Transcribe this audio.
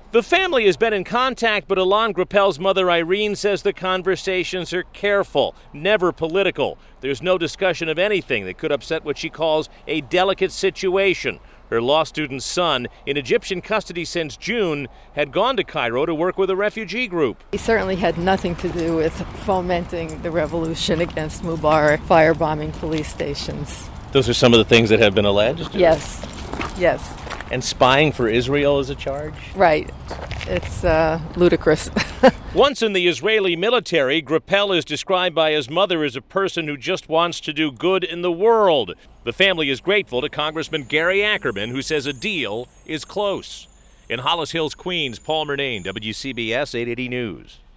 The family has been in contact, but Ilan Grappel's mother, Irene, says the conversations are careful, never political. There's no discussion of anything that could upset what she calls a delicate situation. Her law student's son, in Egyptian custody since June, had gone to Cairo to work with a refugee group. He certainly had nothing to do with fomenting the revolution against Mubarak, firebombing police stations. Those are some of the things that have been alleged? Yes. And spying for Israel is a charge? Right. It's ludicrous. Once in the Israeli military, Grappel is described by his mother as a person who just wants to do good in the world. The family is grateful to Congressman Gary Ackerman, who says a deal is close. In Hollis Hills, Queens, Paul Murnane, WCBS 880 News.